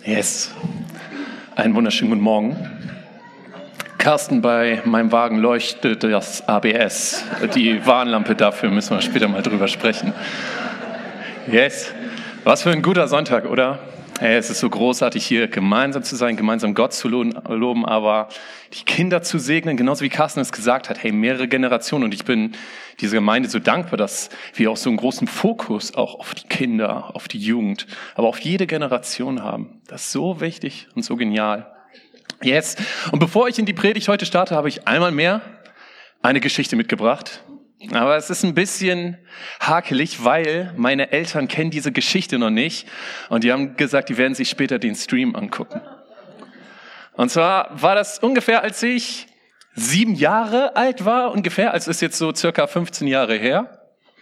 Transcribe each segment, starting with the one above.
Yes. Einen wunderschönen guten Morgen. Carsten, bei meinem Wagen leuchtet das ABS. Die Warnlampe dafür müssen wir später mal drüber sprechen. Yes. Was für ein guter Sonntag, oder? Hey, es ist so großartig, hier gemeinsam zu sein, gemeinsam Gott zu loben, aber die Kinder zu segnen, genauso wie Carsten es gesagt hat, hey, mehrere Generationen. Und ich bin dieser Gemeinde so dankbar, dass wir auch so einen großen Fokus auch auf die Kinder, auf die Jugend, aber auf jede Generation haben. Das ist so wichtig und so genial. Yes. Und bevor ich in die Predigt heute starte, habe ich einmal mehr eine Geschichte mitgebracht. Aber es ist ein bisschen hakelig, weil meine Eltern kennen diese Geschichte noch nicht und die haben gesagt, die werden sich später den Stream angucken. Und zwar war das ungefähr, als ich 7 Jahre alt war, ungefähr, also ist jetzt so circa 15 Jahre her.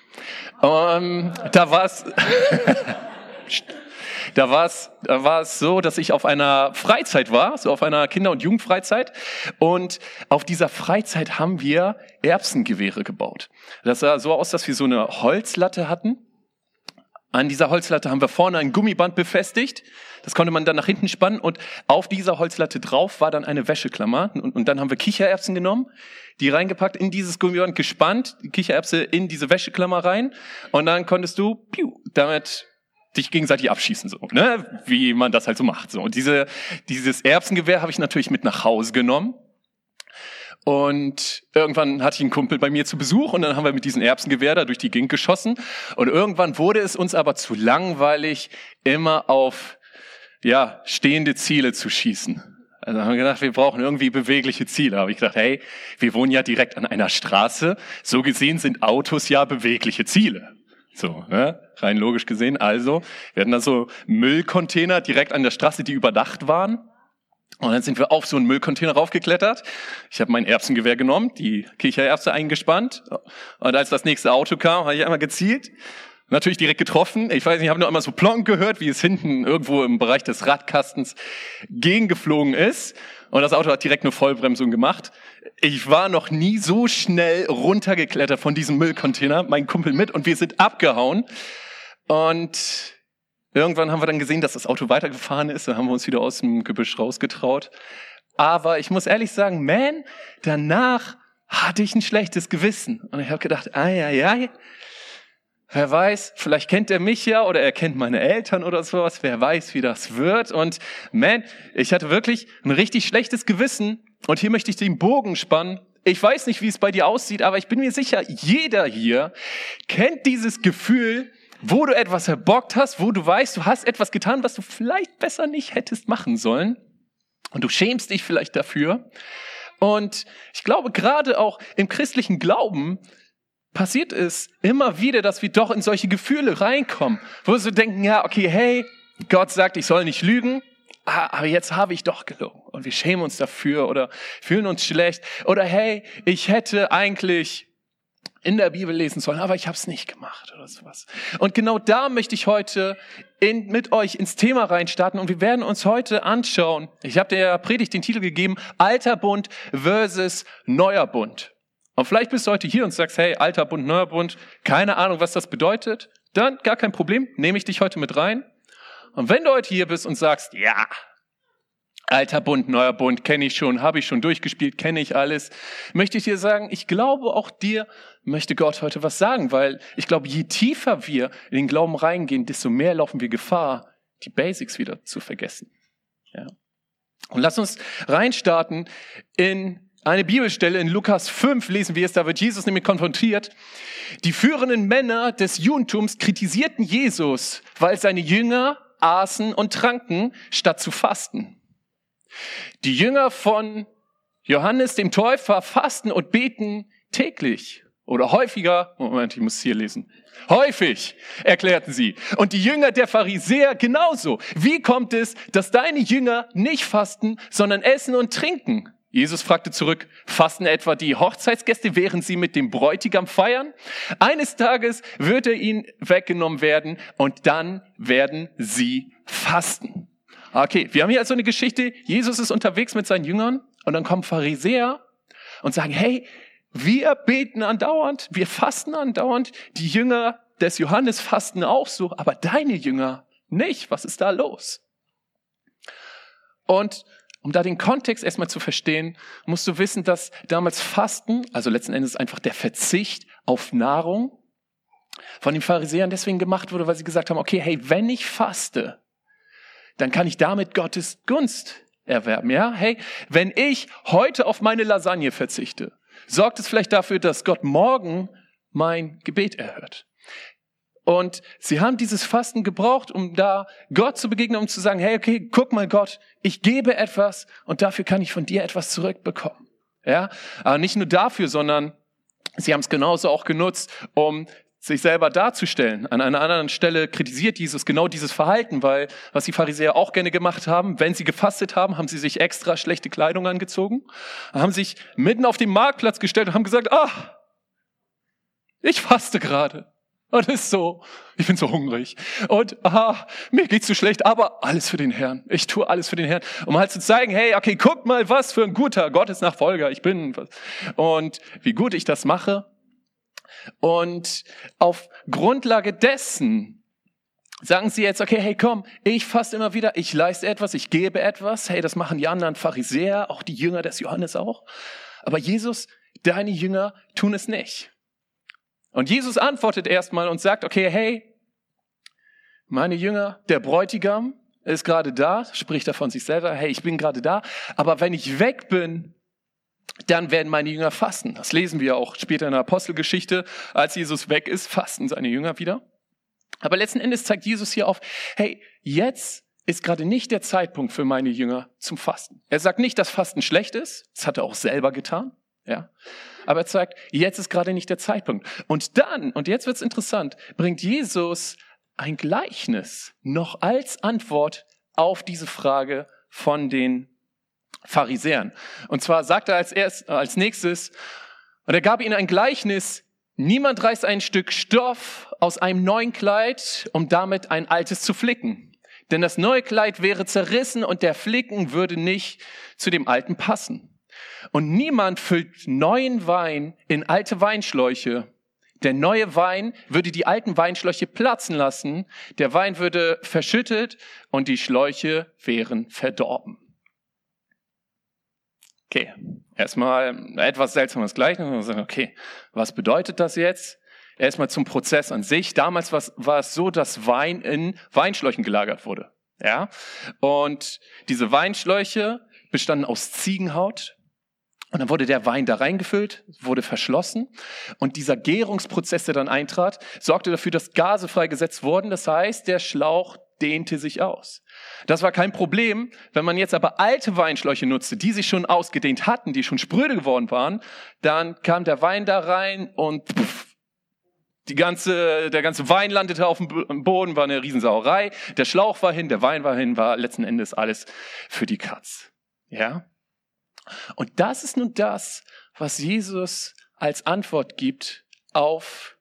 Da war es so, dass ich auf einer Freizeit war, so auf einer Kinder- und Jugendfreizeit. Und auf dieser Freizeit haben wir Erbsengewehre gebaut. Das sah so aus, dass wir so eine Holzlatte hatten. An dieser Holzlatte haben wir vorne ein Gummiband befestigt. Das konnte man dann nach hinten spannen. Und auf dieser Holzlatte drauf war dann eine Wäscheklammer. Und dann haben wir Kichererbsen genommen, die reingepackt, in dieses Gummiband gespannt, die Kichererbse in diese Wäscheklammer rein. Und dann konntest du damit dich gegenseitig abschießen, so, ne? Wie man das halt so macht. So. Und dieses Erbsengewehr habe ich natürlich mit nach Hause genommen. Und irgendwann hatte ich einen Kumpel bei mir zu Besuch und dann haben wir mit diesem Erbsengewehr da durch die Gegend geschossen. Und irgendwann wurde es uns aber zu langweilig, immer auf stehende Ziele zu schießen. Also haben wir gedacht, wir brauchen irgendwie bewegliche Ziele. Habe ich gedacht, hey, wir wohnen ja direkt an einer Straße. So gesehen sind Autos ja bewegliche Ziele. So, ne? Rein logisch gesehen. Also, wir hatten da so Müllcontainer direkt an der Straße, die überdacht waren. Und dann sind wir auf so einen Müllcontainer raufgeklettert. Ich habe mein Erbsengewehr genommen, die Kichererbse eingespannt. Und als das nächste Auto kam, habe ich einmal gezielt. Natürlich direkt getroffen. Ich weiß nicht, ich habe nur einmal so plonk gehört, wie es hinten irgendwo im Bereich des Radkastens gegengeflogen ist. Und das Auto hat direkt eine Vollbremsung gemacht. Ich war noch nie so schnell runtergeklettert von diesem Müllcontainer, mein Kumpel mit, und wir sind abgehauen. Und irgendwann haben wir dann gesehen, dass das Auto weitergefahren ist. Dann haben wir uns wieder aus dem Gebüsch rausgetraut. Aber ich muss ehrlich sagen, danach hatte ich ein schlechtes Gewissen. Und ich habe gedacht, wer weiß, vielleicht kennt er mich ja oder er kennt meine Eltern oder sowas. Wer weiß, wie das wird. Und ich hatte wirklich ein richtig schlechtes Gewissen. Und hier möchte ich den Bogen spannen. Ich weiß nicht, wie es bei dir aussieht, aber ich bin mir sicher, jeder hier kennt dieses Gefühl, wo du etwas verbockt hast, wo du weißt, du hast etwas getan, was du vielleicht besser nicht hättest machen sollen. Und du schämst dich vielleicht dafür. Und ich glaube, gerade auch im christlichen Glauben passiert es immer wieder, dass wir doch in solche Gefühle reinkommen, wo wir so denken, hey, Gott sagt, ich soll nicht lügen, aber jetzt habe ich doch gelogen. Und wir schämen uns dafür oder fühlen uns schlecht. Oder hey, ich hätte eigentlich in der Bibel lesen sollen, aber ich habe es nicht gemacht oder sowas. Und genau da möchte ich heute mit euch ins Thema reinstarten und wir werden uns heute anschauen, ich habe der Predigt den Titel gegeben, Alter Bund versus Neuer Bund. Und vielleicht bist du heute hier und sagst, hey, Alter Bund, Neuer Bund, keine Ahnung, was das bedeutet, dann gar kein Problem, nehme ich dich heute mit rein. Und wenn du heute hier bist und sagst, ja, Alter Bund, Neuer Bund, kenne ich schon, habe ich schon durchgespielt, kenne ich alles, möchte ich dir sagen, ich glaube, auch dir möchte Gott heute was sagen, weil ich glaube, je tiefer wir in den Glauben reingehen, desto mehr laufen wir Gefahr, die Basics wieder zu vergessen. Ja. Und lass uns reinstarten in eine Bibelstelle. In Lukas 5 lesen wir es, da wird Jesus nämlich konfrontiert. Die führenden Männer des Judentums kritisierten Jesus, weil seine Jünger aßen und tranken, statt zu fasten. Die Jünger von Johannes dem Täufer fasten und beten täglich oder häufiger. Moment, ich muss es hier lesen. Häufig, erklärten sie. Und die Jünger der Pharisäer genauso. Wie kommt es, dass deine Jünger nicht fasten, sondern essen und trinken? Jesus fragte zurück, fasten etwa die Hochzeitsgäste, während sie mit dem Bräutigam feiern? Eines Tages wird er ihnen weggenommen werden und dann werden sie fasten. Okay, wir haben hier also eine Geschichte, Jesus ist unterwegs mit seinen Jüngern und dann kommen Pharisäer und sagen, hey, wir beten andauernd, wir fasten andauernd, die Jünger des Johannes fasten auch so, aber deine Jünger nicht. Was ist da los? Und um da den Kontext erstmal zu verstehen, musst du wissen, dass damals Fasten, also letzten Endes einfach der Verzicht auf Nahrung, von den Pharisäern deswegen gemacht wurde, weil sie gesagt haben, okay, hey, wenn ich faste, dann kann ich damit Gottes Gunst erwerben. Ja, hey, wenn ich heute auf meine Lasagne verzichte, sorgt es vielleicht dafür, dass Gott morgen mein Gebet erhört. Und sie haben dieses Fasten gebraucht, um da Gott zu begegnen, um zu sagen, hey, okay, guck mal Gott, ich gebe etwas und dafür kann ich von dir etwas zurückbekommen. Ja, aber nicht nur dafür, sondern sie haben es genauso auch genutzt, um sich selber darzustellen. An einer anderen Stelle kritisiert Jesus genau dieses Verhalten, weil was die Pharisäer auch gerne gemacht haben, wenn sie gefastet haben, haben sie sich extra schlechte Kleidung angezogen, haben sich mitten auf den Marktplatz gestellt und haben gesagt, ich faste gerade. Und es ist so, ich bin so hungrig. Und mir geht's so schlecht, aber alles für den Herrn. Ich tue alles für den Herrn. Um halt zu zeigen, hey, okay, guck mal, was für ein guter Gottesnachfolger ich bin. Und wie gut ich das mache. Und auf Grundlage dessen sagen sie jetzt, okay, hey, komm, ich faste immer wieder, ich leiste etwas, ich gebe etwas. Hey, das machen die anderen Pharisäer, auch die Jünger des Johannes auch. Aber Jesus, deine Jünger tun es nicht. Und Jesus antwortet erstmal und sagt, okay, hey, meine Jünger, der Bräutigam ist gerade da, spricht er von sich selber, hey, ich bin gerade da, aber wenn ich weg bin, dann werden meine Jünger fasten. Das lesen wir auch später in der Apostelgeschichte, als Jesus weg ist, fasten seine Jünger wieder. Aber letzten Endes zeigt Jesus hier auf, hey, jetzt ist gerade nicht der Zeitpunkt für meine Jünger zum Fasten. Er sagt nicht, dass Fasten schlecht ist, das hat er auch selber getan, ja. Aber er sagt, jetzt ist gerade nicht der Zeitpunkt. Und dann, und jetzt wird's interessant, bringt Jesus ein Gleichnis noch als Antwort auf diese Frage von den Pharisäern. Und zwar sagt er als nächstes, und er gab ihnen ein Gleichnis, niemand reißt ein Stück Stoff aus einem neuen Kleid, um damit ein altes zu flicken. Denn das neue Kleid wäre zerrissen und der Flicken würde nicht zu dem alten passen. Und niemand füllt neuen Wein in alte Weinschläuche. Der neue Wein würde die alten Weinschläuche platzen lassen, der Wein würde verschüttet und die Schläuche wären verdorben. Okay, erstmal ein etwas seltsames Gleichnis. Okay, was bedeutet das jetzt? Erstmal zum Prozess an sich. Damals war es so, dass Wein in Weinschläuchen gelagert wurde. Ja, und diese Weinschläuche bestanden aus Ziegenhaut. Und dann wurde der Wein da reingefüllt, wurde verschlossen. Und dieser Gärungsprozess, der dann eintrat, sorgte dafür, dass Gase freigesetzt wurden. Das heißt, der Schlauch dehnte sich aus. Das war kein Problem. Wenn man jetzt aber alte Weinschläuche nutzte, die sich schon ausgedehnt hatten, die schon spröde geworden waren, dann kam der Wein da rein und der ganze Wein landete auf dem Boden, war eine Riesensauerei. Der Schlauch war hin, der Wein war hin, war letzten Endes alles für die Katz. Ja? Und das ist nun das, was Jesus als Antwort gibt auf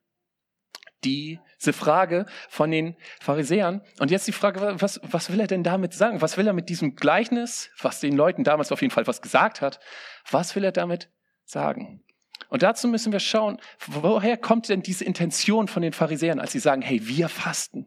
diese Frage von den Pharisäern. Und jetzt die Frage, was will er denn damit sagen? Was will er mit diesem Gleichnis, was den Leuten damals auf jeden Fall was gesagt hat, was will er damit sagen? Und dazu müssen wir schauen, woher kommt denn diese Intention von den Pharisäern, als sie sagen, hey, wir fasten.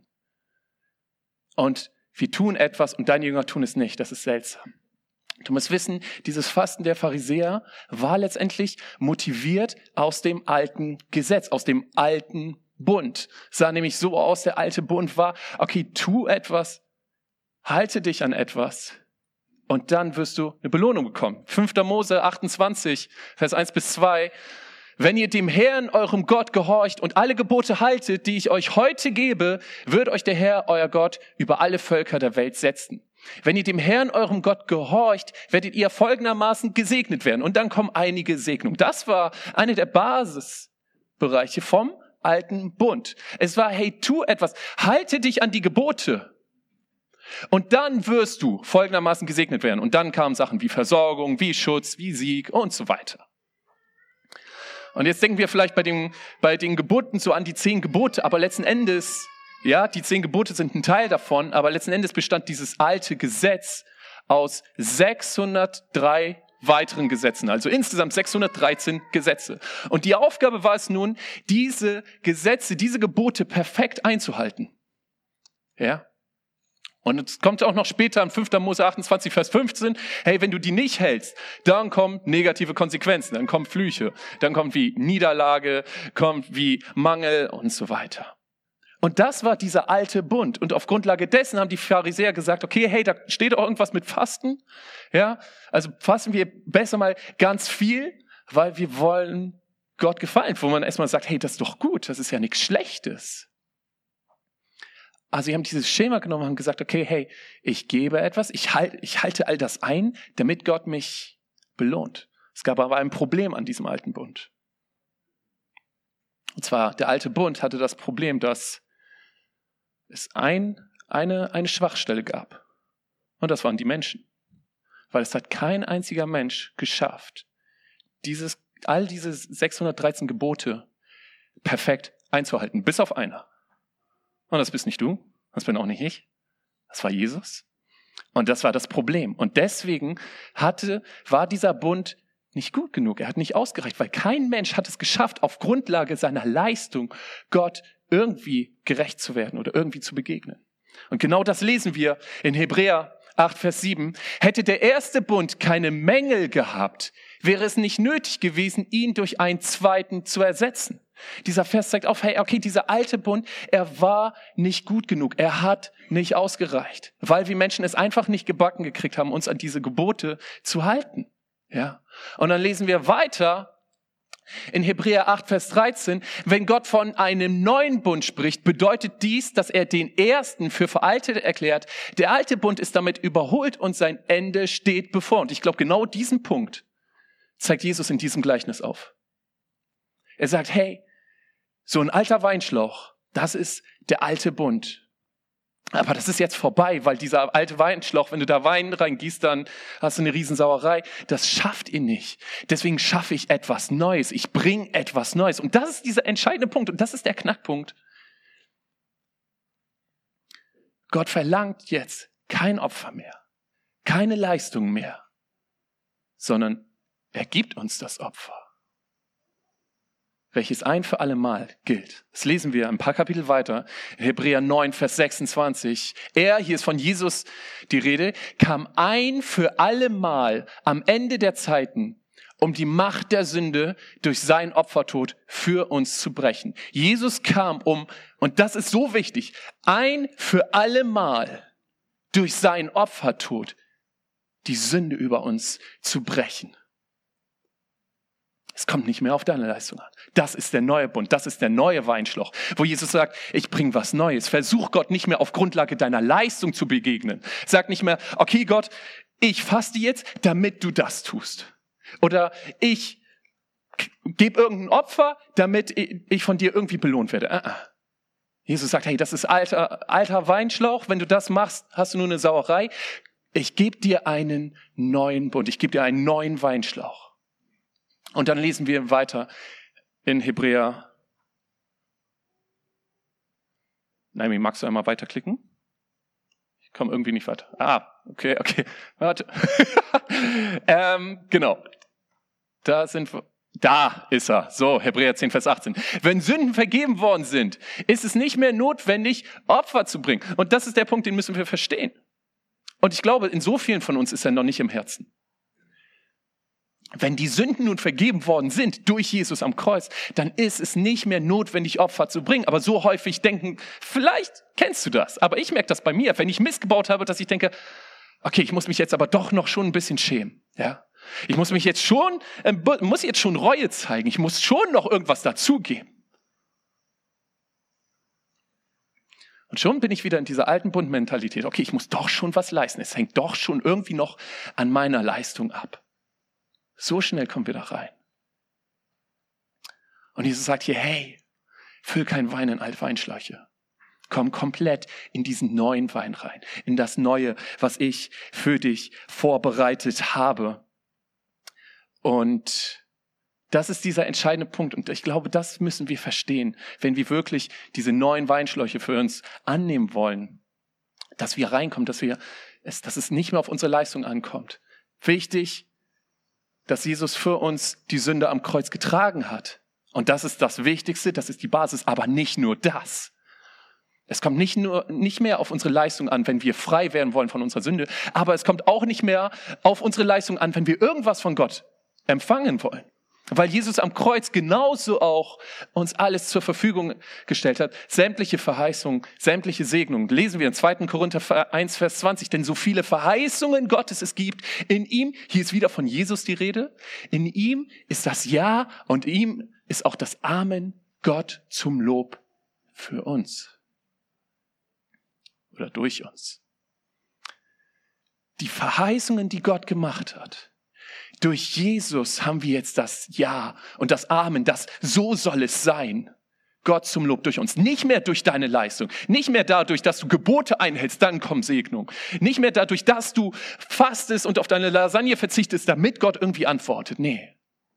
Und wir tun etwas und deine Jünger tun es nicht. Das ist seltsam. Du musst wissen, dieses Fasten der Pharisäer war letztendlich motiviert aus dem alten Gesetz, aus dem alten Bund. Es sah nämlich so aus, der alte Bund war, okay, tu etwas, halte dich an etwas und dann wirst du eine Belohnung bekommen. 5. Mose 28, Vers 1-2. Wenn ihr dem Herrn, eurem Gott, gehorcht und alle Gebote haltet, die ich euch heute gebe, wird euch der Herr, euer Gott, über alle Völker der Welt setzen. Wenn ihr dem Herrn, eurem Gott, gehorcht, werdet ihr folgendermaßen gesegnet werden. Und dann kommen einige Segnungen. Das war eine der Basisbereiche vom alten Bund. Es war, hey, tu etwas, halte dich an die Gebote. Und dann wirst du folgendermaßen gesegnet werden. Und dann kamen Sachen wie Versorgung, wie Schutz, wie Sieg und so weiter. Und jetzt denken wir vielleicht bei den Geboten so an die 10 Gebote, aber letzten Endes, ja, die 10 Gebote sind ein Teil davon, aber letzten Endes bestand dieses alte Gesetz aus 603 weiteren Gesetzen, also insgesamt 613 Gesetze. Und die Aufgabe war es nun, diese Gesetze, diese Gebote perfekt einzuhalten. Ja? Und es kommt auch noch später in 5. Mose 28, Vers 15, hey, wenn du die nicht hältst, dann kommen negative Konsequenzen, dann kommen Flüche, dann kommt wie Niederlage, kommt wie Mangel und so weiter. Und das war dieser alte Bund. Und auf Grundlage dessen haben die Pharisäer gesagt, okay, hey, da steht auch irgendwas mit Fasten. Ja, also fasten wir besser mal ganz viel, weil wir wollen Gott gefallen. Wo man erstmal sagt, hey, das ist doch gut, das ist ja nichts Schlechtes. Also sie haben dieses Schema genommen und haben gesagt, okay, hey, ich gebe etwas, ich halte all das ein, damit Gott mich belohnt. Es gab aber ein Problem an diesem alten Bund. Und zwar, der alte Bund hatte das Problem, dass es eine Schwachstelle gab. Und das waren die Menschen. Weil es hat kein einziger Mensch geschafft, all diese 613 Gebote perfekt einzuhalten, bis auf einer. Und das bist nicht du, das bin auch nicht ich, das war Jesus. Und das war das Problem. Und deswegen war dieser Bund nicht gut genug, er hat nicht ausgereicht, weil kein Mensch hat es geschafft, auf Grundlage seiner Leistung Gott irgendwie gerecht zu werden oder irgendwie zu begegnen. Und genau das lesen wir in Hebräer 8, Vers 7. Hätte der erste Bund keine Mängel gehabt, wäre es nicht nötig gewesen, ihn durch einen zweiten zu ersetzen. Dieser Vers zeigt auf, hey, okay, dieser alte Bund, er war nicht gut genug, er hat nicht ausgereicht, weil wir Menschen es einfach nicht gebacken gekriegt haben, uns an diese Gebote zu halten. Ja. Und dann lesen wir weiter in Hebräer 8, Vers 13, wenn Gott von einem neuen Bund spricht, bedeutet dies, dass er den ersten für veraltet erklärt. Der alte Bund ist damit überholt und sein Ende steht bevor. Und ich glaube, genau diesen Punkt zeigt Jesus in diesem Gleichnis auf. Er sagt, hey, so ein alter Weinschlauch, das ist der alte Bund. Aber das ist jetzt vorbei, weil dieser alte Weinschlauch, wenn du da Wein reingießt, dann hast du eine Riesensauerei. Das schafft ihn nicht. Deswegen schaffe ich etwas Neues. Ich bringe etwas Neues. Und das ist dieser entscheidende Punkt. Und das ist der Knackpunkt. Gott verlangt jetzt kein Opfer mehr, keine Leistung mehr, sondern er gibt uns das Opfer, welches ein für alle Mal gilt. Das lesen wir ein paar Kapitel weiter, in Hebräer 9, Vers 26. Hier ist von Jesus die Rede, kam ein für alle Mal am Ende der Zeiten, um die Macht der Sünde durch seinen Opfertod für uns zu brechen. Jesus kam und das ist so wichtig, ein für alle Mal durch seinen Opfertod die Sünde über uns zu brechen. Es kommt nicht mehr auf deine Leistung an. Das ist der neue Bund, das ist der neue Weinschlauch, wo Jesus sagt, ich bringe was Neues. Versuch Gott nicht mehr auf Grundlage deiner Leistung zu begegnen. Sag nicht mehr, okay Gott, ich faste jetzt, damit du das tust. Oder ich gebe irgendein Opfer, damit ich von dir irgendwie belohnt werde. Jesus sagt, hey, das ist alter Weinschlauch, wenn du das machst, hast du nur eine Sauerei. Ich gebe dir einen neuen Bund, ich gebe dir einen neuen Weinschlauch. Und dann lesen wir weiter in Hebräer. Naomi, magst du einmal weiterklicken? Ich komme irgendwie nicht weiter. Okay, warte. Genau. Da ist er. So, Hebräer 10, Vers 18. Wenn Sünden vergeben worden sind, ist es nicht mehr notwendig, Opfer zu bringen. Und das ist der Punkt, den müssen wir verstehen. Und ich glaube, in so vielen von uns ist er noch nicht im Herzen. Wenn die Sünden nun vergeben worden sind durch Jesus am Kreuz, dann ist es nicht mehr notwendig, Opfer zu bringen. Aber so häufig denken, vielleicht kennst du das, aber ich merke das bei mir, wenn ich missgebaut habe, dass ich denke, okay, ich muss mich jetzt aber doch noch schon ein bisschen schämen. Ja? Ich muss jetzt schon Reue zeigen, ich muss schon noch irgendwas dazugeben. Und schon bin ich wieder in dieser alten Bundmentalität. Okay, ich muss doch schon was leisten, es hängt doch schon irgendwie noch an meiner Leistung ab. So schnell kommen wir da rein. Und Jesus sagt hier, hey, füll kein Wein in alte Weinschläuche. Komm komplett in diesen neuen Wein rein, in das Neue, was ich für dich vorbereitet habe. Und das ist dieser entscheidende Punkt. Und ich glaube, das müssen wir verstehen, wenn wir wirklich diese neuen Weinschläuche für uns annehmen wollen. Dass wir reinkommen, dass es nicht mehr auf unsere Leistung ankommt. Wichtig, dass Jesus für uns die Sünde am Kreuz getragen hat. Und das ist das Wichtigste, das ist die Basis, aber nicht nur das. Es kommt nicht mehr auf unsere Leistung an, wenn wir frei werden wollen von unserer Sünde, aber es kommt auch nicht mehr auf unsere Leistung an, wenn wir irgendwas von Gott empfangen wollen. Weil Jesus am Kreuz genauso auch uns alles zur Verfügung gestellt hat. Sämtliche Verheißungen, sämtliche Segnungen. Lesen wir in 2. Korinther 1, Vers 20. Denn so viele Verheißungen Gottes es gibt, in ihm, hier ist wieder von Jesus die Rede, in ihm ist das Ja und ihm ist auch das Amen Gott zum Lob für uns. Oder durch uns. Die Verheißungen, die Gott gemacht hat. Durch Jesus haben wir jetzt das Ja und das Amen, das so soll es sein. Gott zum Lob durch uns. Nicht mehr durch deine Leistung. Nicht mehr dadurch, dass du Gebote einhältst, dann kommt Segnung. Nicht mehr dadurch, dass du fastest und auf deine Lasagne verzichtest, damit Gott irgendwie antwortet. Nee.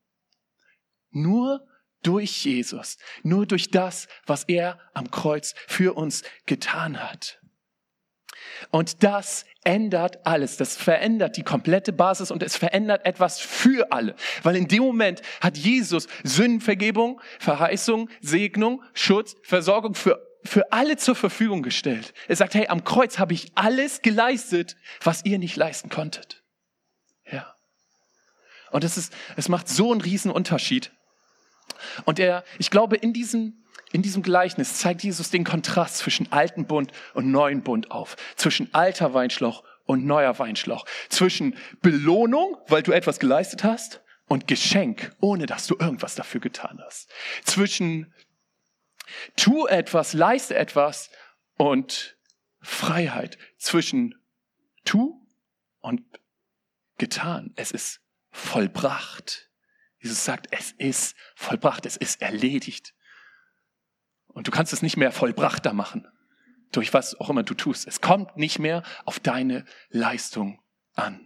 Nur durch Jesus. Nur durch das, was er am Kreuz für uns getan hat. Und das ändert alles. Das verändert die komplette Basis und es verändert etwas für alle. Weil in dem Moment hat Jesus Sündenvergebung, Verheißung, Segnung, Schutz, Versorgung für alle zur Verfügung gestellt. Er sagt, hey, am Kreuz habe ich alles geleistet, was ihr nicht leisten konntet. Ja. Und es macht so einen riesen Unterschied. Und ich glaube, in diesem Gleichnis zeigt Jesus den Kontrast zwischen alten Bund und neuen Bund auf. Zwischen alter Weinschlauch und neuer Weinschlauch. Zwischen Belohnung, weil du etwas geleistet hast, und Geschenk, ohne dass du irgendwas dafür getan hast. Zwischen tu etwas, leiste etwas und Freiheit. Zwischen tu und getan. Es ist vollbracht. Jesus sagt, es ist vollbracht, es ist erledigt. Und du kannst es nicht mehr vollbrachter machen, durch was auch immer du tust. Es kommt nicht mehr auf deine Leistung an.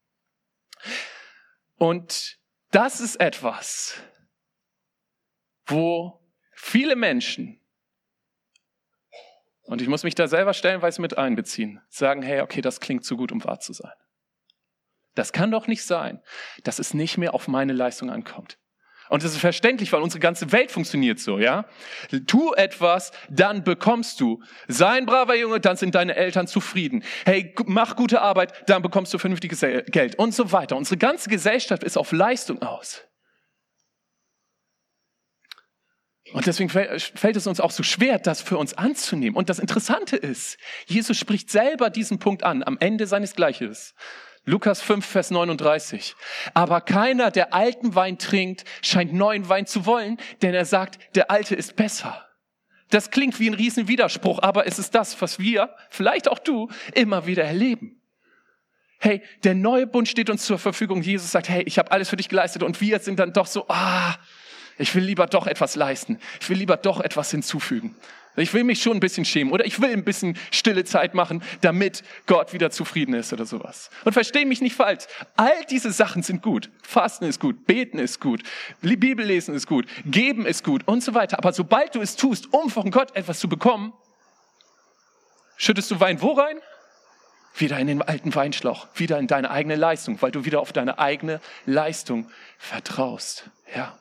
Und das ist etwas, wo viele Menschen, und ich muss mich da selber stellenweise mit einbeziehen, sagen, hey, okay, das klingt zu gut, um wahr zu sein. Das kann doch nicht sein, dass es nicht mehr auf meine Leistung ankommt. Und das ist verständlich, weil unsere ganze Welt funktioniert so, ja? Tu etwas, dann bekommst du. Sei ein braver Junge, dann sind deine Eltern zufrieden. Hey, mach gute Arbeit, dann bekommst du vernünftiges Geld und so weiter. Unsere ganze Gesellschaft ist auf Leistung aus. Und deswegen fällt es uns auch so schwer, das für uns anzunehmen. Und das Interessante ist, Jesus spricht selber diesen Punkt an, am Ende seines Gleichnisses. Lukas 5, Vers 39. Aber keiner, der alten Wein trinkt, scheint neuen Wein zu wollen, denn er sagt, der alte ist besser. Das klingt wie ein riesen Widerspruch, aber es ist das, was wir, vielleicht auch du, immer wieder erleben. Hey, der neue Bund steht uns zur Verfügung. Jesus sagt, hey, ich habe alles für dich geleistet und wir sind dann doch so, ich will lieber doch etwas leisten. Ich will lieber doch etwas hinzufügen. Ich will mich schon ein bisschen schämen oder ich will ein bisschen stille Zeit machen, damit Gott wieder zufrieden ist oder sowas. Und versteh mich nicht falsch. All diese Sachen sind gut. Fasten ist gut, beten ist gut, Bibel lesen ist gut, geben ist gut und so weiter. Aber sobald du es tust, um von Gott etwas zu bekommen, schüttest du Wein wo rein? Wieder in den alten Weinschlauch, wieder in deine eigene Leistung, weil du wieder auf deine eigene Leistung vertraust. Ja.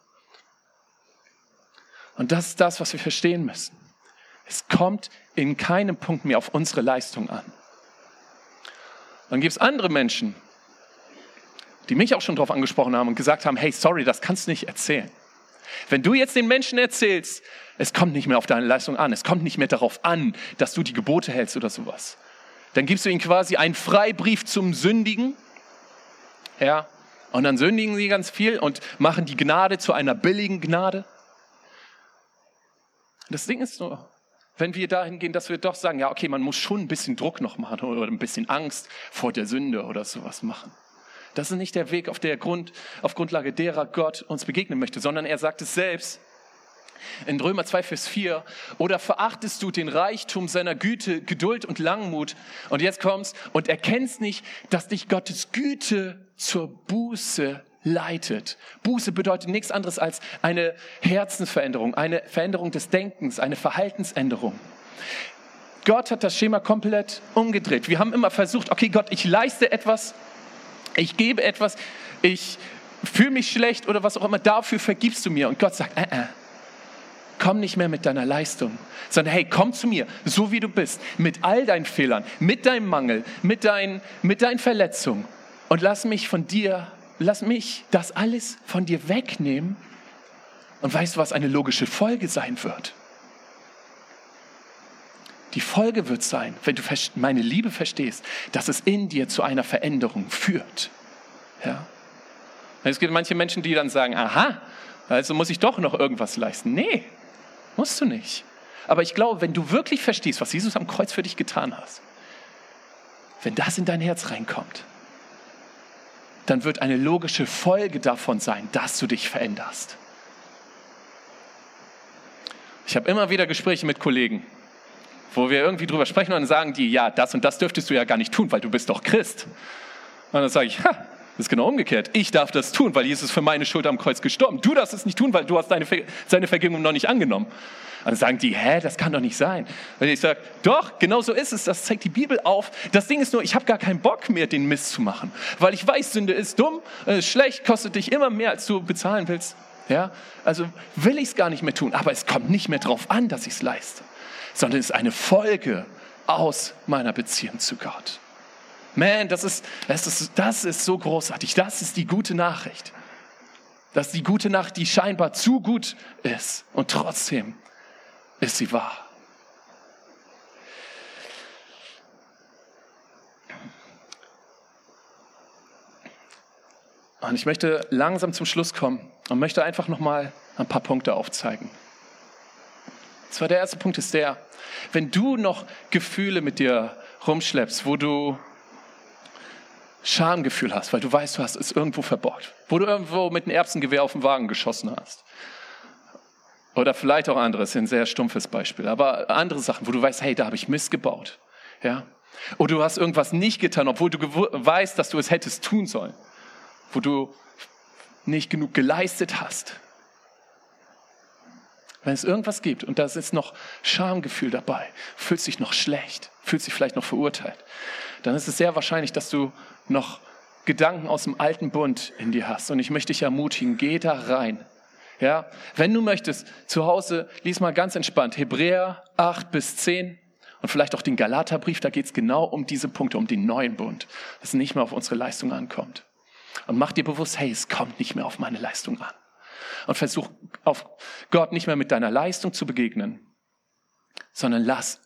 Und das ist das, was wir verstehen müssen. Es kommt in keinem Punkt mehr auf unsere Leistung an. Dann gibt es andere Menschen, die mich auch schon darauf angesprochen haben und gesagt haben, hey, sorry, das kannst du nicht erzählen. Wenn du jetzt den Menschen erzählst, es kommt nicht mehr auf deine Leistung an, es kommt nicht mehr darauf an, dass du die Gebote hältst oder sowas. Dann gibst du ihnen quasi einen Freibrief zum Sündigen. Ja, und dann sündigen sie ganz viel und machen die Gnade zu einer billigen Gnade. Das Ding ist nur, wenn wir dahin gehen, dass wir doch sagen, ja, okay, man muss schon ein bisschen Druck noch machen oder ein bisschen Angst vor der Sünde oder sowas machen. Das ist nicht der Weg, auf Grundlage derer Gott uns begegnen möchte, sondern er sagt es selbst in Römer 2, Vers 4. Oder verachtest du den Reichtum seiner Güte, Geduld und Langmut? Und jetzt kommt's und erkennst nicht, dass dich Gottes Güte zur Buße leitet. Buße bedeutet nichts anderes als eine Herzensveränderung, eine Veränderung des Denkens, eine Verhaltensänderung. Gott hat das Schema komplett umgedreht. Wir haben immer versucht, okay Gott, ich leiste etwas, ich gebe etwas, ich fühle mich schlecht oder was auch immer, dafür vergibst du mir. Und Gott sagt, Komm nicht mehr mit deiner Leistung, sondern hey, komm zu mir, so wie du bist, mit all deinen Fehlern, mit deinem Mangel, mit deinen Verletzungen und lass mich das alles von dir wegnehmen. Und weißt du, was eine logische Folge sein wird? Die Folge wird sein, wenn du meine Liebe verstehst, dass es in dir zu einer Veränderung führt. Ja? Es gibt manche Menschen, die dann sagen, aha, also muss ich doch noch irgendwas leisten. Nee, musst du nicht. Aber ich glaube, wenn du wirklich verstehst, was Jesus am Kreuz für dich getan hat, wenn das in dein Herz reinkommt, dann wird eine logische Folge davon sein, dass du dich veränderst. Ich habe immer wieder Gespräche mit Kollegen, wo wir irgendwie drüber sprechen und dann sagen die, ja, das und das dürftest du ja gar nicht tun, weil du bist doch Christ. Und dann sage ich, das ist genau umgekehrt. Ich darf das tun, weil Jesus für meine Schuld am Kreuz gestorben. Du darfst es nicht tun, weil du hast seine Vergebung noch nicht angenommen. Und dann sagen die, das kann doch nicht sein. Und ich sage, doch, genau so ist es. Das zeigt die Bibel auf. Das Ding ist nur, ich habe gar keinen Bock mehr, den Mist zu machen. Weil ich weiß, Sünde ist dumm, ist schlecht, kostet dich immer mehr, als du bezahlen willst. Ja? Also will ich es gar nicht mehr tun. Aber es kommt nicht mehr drauf an, dass ich es leiste. Sondern es ist eine Folge aus meiner Beziehung zu Gott. Man, das ist so großartig. Das ist die gute Nachricht. Das ist die gute Nachricht, die scheinbar zu gut ist. Und trotzdem ist sie wahr. Und ich möchte langsam zum Schluss kommen und möchte einfach nochmal ein paar Punkte aufzeigen. Zwar der erste Punkt ist der, wenn du noch Gefühle mit dir rumschleppst, wo du Schamgefühl hast, weil du weißt, du hast es irgendwo verborgt, wo du irgendwo mit einem Erbsengewehr auf den Wagen geschossen hast. Oder vielleicht auch anderes, ein sehr stumpfes Beispiel, aber andere Sachen, wo du weißt, hey, da habe ich Mist gebaut. Ja? Oder du hast irgendwas nicht getan, obwohl du weißt, dass du es hättest tun sollen, wo du nicht genug geleistet hast. Wenn es irgendwas gibt und da ist noch Schamgefühl dabei, fühlst dich noch schlecht, fühlst dich vielleicht noch verurteilt, dann ist es sehr wahrscheinlich, dass du noch Gedanken aus dem alten Bund in dir hast. Und ich möchte dich ermutigen, geh da rein. Ja? Wenn du möchtest, zu Hause, lies mal ganz entspannt Hebräer 8-10 und vielleicht auch den Galaterbrief, da geht es genau um diese Punkte, um den neuen Bund, dass es nicht mehr auf unsere Leistung ankommt. Und mach dir bewusst, hey, es kommt nicht mehr auf meine Leistung an. Und versuch auf Gott nicht mehr mit deiner Leistung zu begegnen, sondern lass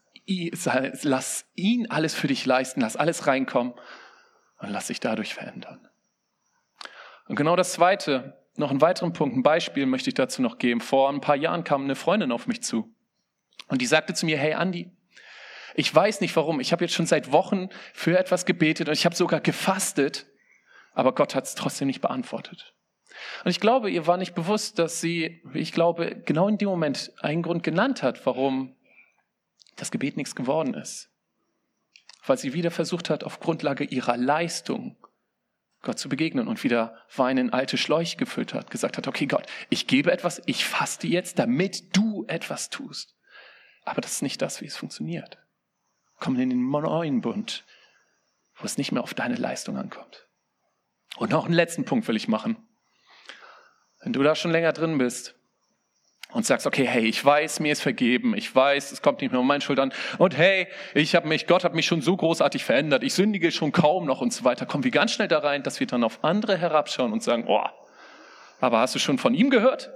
ihn alles für dich leisten, lass alles reinkommen und lass dich dadurch verändern. Und genau das Zweite, noch einen weiteren Punkt, ein Beispiel möchte ich dazu noch geben. Vor ein paar Jahren kam eine Freundin auf mich zu und die sagte zu mir, hey Andi, ich weiß nicht warum, ich habe jetzt schon seit Wochen für etwas gebetet und ich habe sogar gefastet, aber Gott hat es trotzdem nicht beantwortet. Und ich glaube, ihr war nicht bewusst, dass sie, ich glaube, genau in dem Moment einen Grund genannt hat, warum das Gebet nichts geworden ist. Weil sie wieder versucht hat, auf Grundlage ihrer Leistung Gott zu begegnen und wieder Wein in alte Schläuche gefüllt hat, gesagt hat, okay Gott, ich gebe etwas, ich faste jetzt, damit du etwas tust. Aber das ist nicht das, wie es funktioniert. Komm in den neuen Bund, wo es nicht mehr auf deine Leistung ankommt. Und noch einen letzten Punkt will ich machen. Wenn du da schon länger drin bist und sagst, okay, hey, ich weiß, mir ist vergeben, ich weiß, es kommt nicht mehr um meine Schuld an und hey, Gott hat mich schon so großartig verändert, ich sündige schon kaum noch und so weiter, kommen wir ganz schnell da rein, dass wir dann auf andere herabschauen und sagen, aber hast du schon von ihm gehört?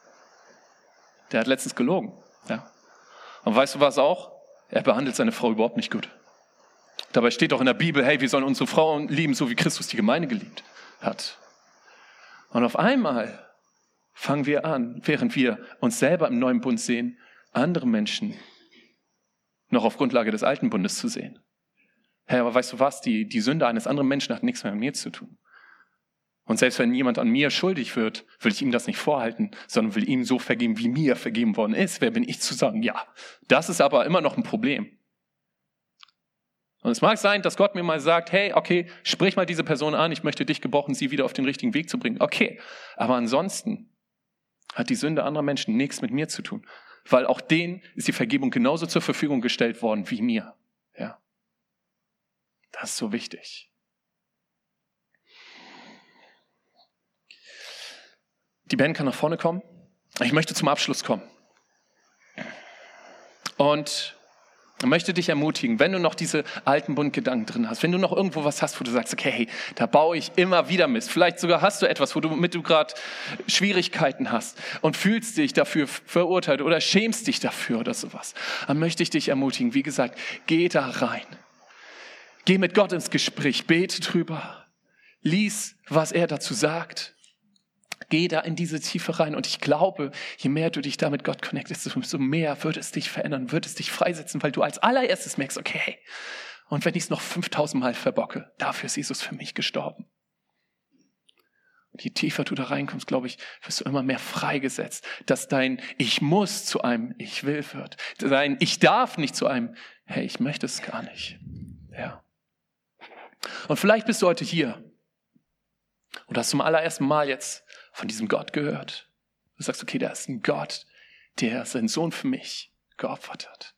Der hat letztens gelogen. Ja. Und weißt du was auch? Er behandelt seine Frau überhaupt nicht gut. Dabei steht doch in der Bibel, hey, wir sollen unsere Frauen lieben, so wie Christus die Gemeinde geliebt hat. Und auf einmal fangen wir an, während wir uns selber im neuen Bund sehen, andere Menschen noch auf Grundlage des alten Bundes zu sehen. Hey, aber weißt du was? Die Sünde eines anderen Menschen hat nichts mehr mit mir zu tun. Und selbst wenn jemand an mir schuldig wird, will ich ihm das nicht vorhalten, sondern will ihm so vergeben, wie mir vergeben worden ist. Wer bin ich zu sagen, ja, das ist aber immer noch ein Problem. Und es mag sein, dass Gott mir mal sagt, hey, okay, sprich mal diese Person an, ich möchte dich gebrauchen, sie wieder auf den richtigen Weg zu bringen. Okay, aber ansonsten hat die Sünde anderer Menschen nichts mit mir zu tun. Weil auch denen ist die Vergebung genauso zur Verfügung gestellt worden wie mir. Ja. Das ist so wichtig. Die Band kann nach vorne kommen. Ich möchte zum Abschluss kommen. Und ich möchte dich ermutigen, wenn du noch diese alten Bundgedanken drin hast, wenn du noch irgendwo was hast, wo du sagst, okay, hey, da baue ich immer wieder Mist. Vielleicht sogar hast du etwas, womit du gerade Schwierigkeiten hast und fühlst dich dafür verurteilt oder schämst dich dafür oder sowas. Dann möchte ich dich ermutigen, wie gesagt, geh da rein. Geh mit Gott ins Gespräch, bete drüber, lies, was er dazu sagt. Geh da in diese Tiefe rein und ich glaube, je mehr du dich da mit Gott connectest, umso mehr wird es dich verändern, wird es dich freisetzen, weil du als allererstes merkst, okay, hey, und wenn ich es noch 5000 Mal verbocke, dafür ist Jesus für mich gestorben. Und je tiefer du da reinkommst, glaube ich, wirst du immer mehr freigesetzt, dass dein Ich muss zu einem Ich will wird, dein Ich darf nicht zu einem, hey, ich möchte es gar nicht. Ja. Und vielleicht bist du heute hier und hast zum allerersten Mal jetzt von diesem Gott gehört. Du sagst, okay, da ist ein Gott, der seinen Sohn für mich geopfert hat.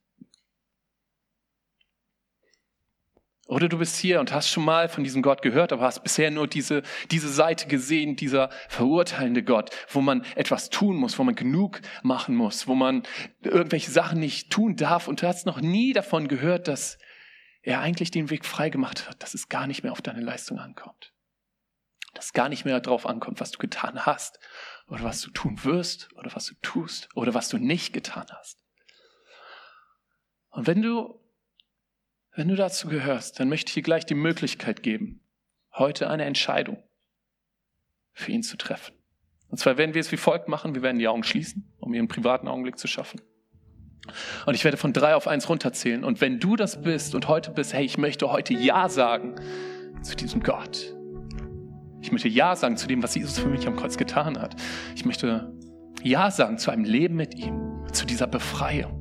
Oder du bist hier und hast schon mal von diesem Gott gehört, aber hast bisher nur diese Seite gesehen, dieser verurteilende Gott, wo man etwas tun muss, wo man genug machen muss, wo man irgendwelche Sachen nicht tun darf. Und du hast noch nie davon gehört, dass er eigentlich den Weg frei gemacht hat, dass es gar nicht mehr auf deine Leistung ankommt. Dass es gar nicht mehr darauf ankommt, was du getan hast oder was du tun wirst oder was du tust oder was du nicht getan hast. Und wenn du dazu gehörst, dann möchte ich dir gleich die Möglichkeit geben, heute eine Entscheidung für ihn zu treffen. Und zwar werden wir es wie folgt machen, wir werden die Augen schließen, um ihren privaten Augenblick zu schaffen. Und ich werde von 3 auf 1 runterzählen. Und wenn du das bist und heute bist, hey, ich möchte heute Ja sagen zu diesem Gott. Ich möchte Ja sagen zu dem, was Jesus für mich am Kreuz getan hat. Ich möchte Ja sagen zu einem Leben mit ihm, zu dieser Befreiung.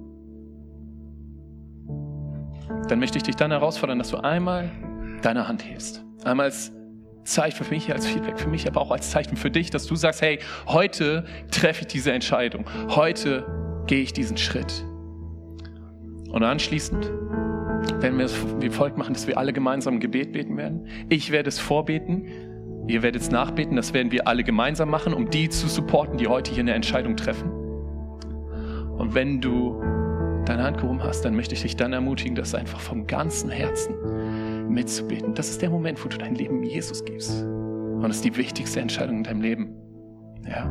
Dann möchte ich dich dann herausfordern, dass du einmal deine Hand hebst. Einmal als Zeichen für mich, als Feedback für mich, aber auch als Zeichen für dich, dass du sagst, hey, heute treffe ich diese Entscheidung. Heute gehe ich diesen Schritt. Und anschließend werden wir es wie folgt machen, dass wir alle gemeinsam ein Gebet beten werden. Ich werde es vorbeten, ihr werdet es nachbeten, das werden wir alle gemeinsam machen, um die zu supporten, die heute hier eine Entscheidung treffen. Und wenn du deine Hand gehoben hast, dann möchte ich dich dann ermutigen, das einfach vom ganzen Herzen mitzubeten. Das ist der Moment, wo du dein Leben Jesus gibst. Und das ist die wichtigste Entscheidung in deinem Leben. Ja.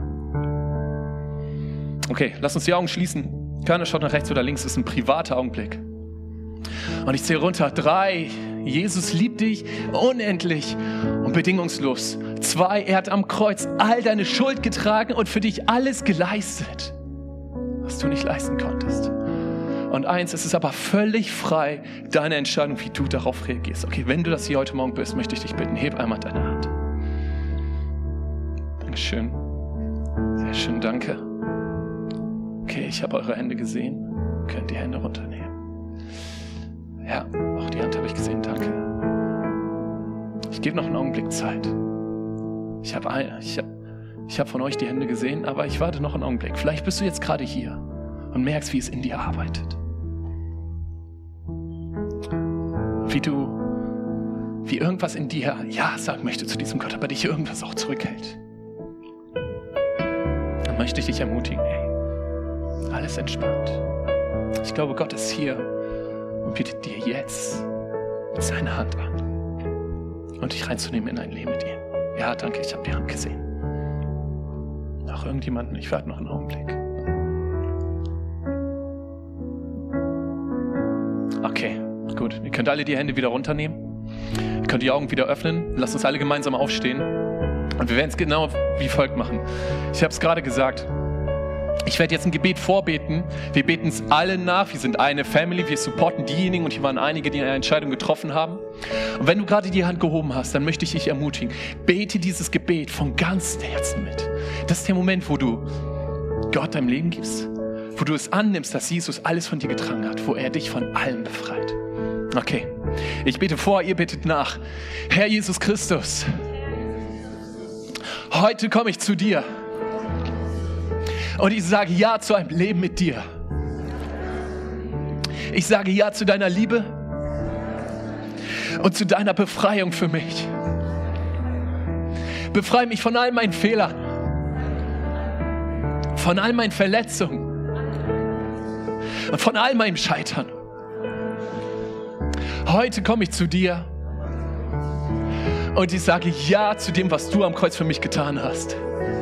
Okay, lass uns die Augen schließen. Keiner schaut nach rechts oder links, das ist ein privater Augenblick. Und ich zähle runter. 3, Jesus liebt dich unendlich und bedingungslos. 2, er hat am Kreuz all deine Schuld getragen und für dich alles geleistet, was du nicht leisten konntest. Und 1, es ist aber völlig frei, deine Entscheidung, wie du darauf reagierst. Okay, wenn du das hier heute Morgen bist, möchte ich dich bitten, heb einmal deine Hand. Dankeschön. Sehr schön, danke. Okay, ich habe eure Hände gesehen. Könnt die Hände runternehmen. Ja, auch die Hand habe ich gesehen, danke. Ich gebe noch einen Augenblick Zeit. Ich habe von euch die Hände gesehen, aber ich warte noch einen Augenblick. Vielleicht bist du jetzt gerade hier und merkst, wie es in dir arbeitet. Wie irgendwas in dir Ja sagen möchte zu diesem Gott, aber dich irgendwas auch zurückhält. Dann möchte ich dich ermutigen, hey, alles entspannt. Ich glaube, Gott ist hier und bietet dir jetzt seine Hand an und dich reinzunehmen in ein Leben mit ihm. Ja, danke, ich habe die Hand gesehen. Noch irgendjemanden, ich warte noch einen Augenblick. Okay, gut. Ihr könnt alle die Hände wieder runternehmen. Ihr könnt die Augen wieder öffnen. Lasst uns alle gemeinsam aufstehen. Und wir werden es genau wie folgt machen. Ich habe es gerade gesagt. Ich werde jetzt ein Gebet vorbeten. Wir beten es alle nach. Wir sind eine Family. Wir supporten diejenigen. Und hier waren einige, die eine Entscheidung getroffen haben. Und wenn du gerade die Hand gehoben hast, dann möchte ich dich ermutigen. Bete dieses Gebet von ganzem Herzen mit. Das ist der Moment, wo du Gott dein Leben gibst. Wo du es annimmst, dass Jesus alles von dir getragen hat. Wo er dich von allem befreit. Okay. Ich bete vor, ihr betet nach. Herr Jesus Christus, heute komme ich zu dir. Und ich sage Ja zu einem Leben mit dir. Ich sage Ja zu deiner Liebe und zu deiner Befreiung für mich. Befreie mich von all meinen Fehlern, von all meinen Verletzungen, und von all meinem Scheitern. Heute komme ich zu dir und ich sage ja zu dem, was du am Kreuz für mich getan hast.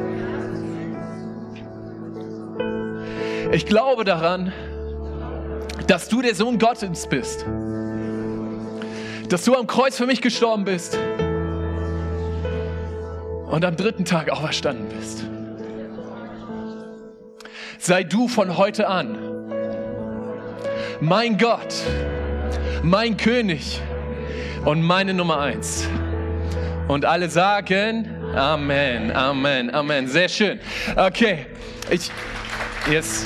Ich glaube daran, dass du der Sohn Gottes bist. Dass du am Kreuz für mich gestorben bist und am 3. Tag auferstanden bist. Sei du von heute an mein Gott, mein König und meine Nummer 1. Und alle sagen Amen, Amen, Amen. Sehr schön. Okay, yes.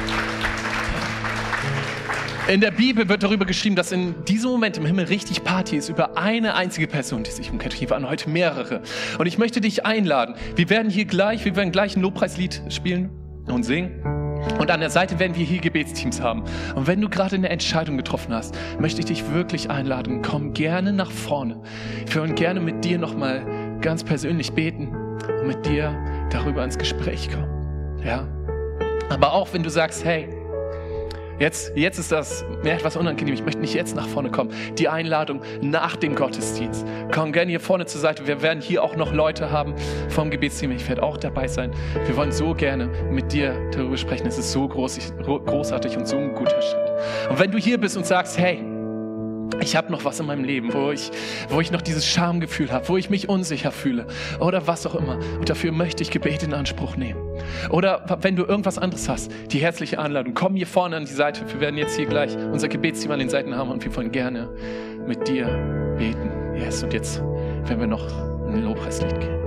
In der Bibel wird darüber geschrieben, dass in diesem Moment im Himmel richtig Party ist über eine einzige Person, die sich umkehrt. Hier waren heute mehrere. Und ich möchte dich einladen. Wir werden gleich ein Lobpreislied spielen und singen. Und an der Seite werden wir hier Gebetsteams haben. Und wenn du gerade eine Entscheidung getroffen hast, möchte ich dich wirklich einladen. Komm gerne nach vorne. Wir wollen gerne mit dir nochmal ganz persönlich beten und mit dir darüber ins Gespräch kommen. Ja? Aber auch wenn du sagst, hey, Jetzt ist das mir etwas unangenehm. Ich möchte nicht jetzt nach vorne kommen. Die Einladung nach dem Gottesdienst. Komm gerne hier vorne zur Seite. Wir werden hier auch noch Leute haben vom Gebetsteam. Ich werde auch dabei sein. Wir wollen so gerne mit dir darüber sprechen. Es ist so großartig und so ein guter Schritt. Und wenn du hier bist und sagst, hey, ich habe noch was in meinem Leben, wo ich noch dieses Schamgefühl habe, wo ich mich unsicher fühle oder was auch immer. Und dafür möchte ich Gebet in Anspruch nehmen. Oder wenn du irgendwas anderes hast, die herzliche Einladung, komm hier vorne an die Seite. Wir werden jetzt hier gleich unser Gebetsteam an den Seiten haben und wir wollen gerne mit dir beten. Yes, und jetzt werden wir noch ein Lobpreislied gehen.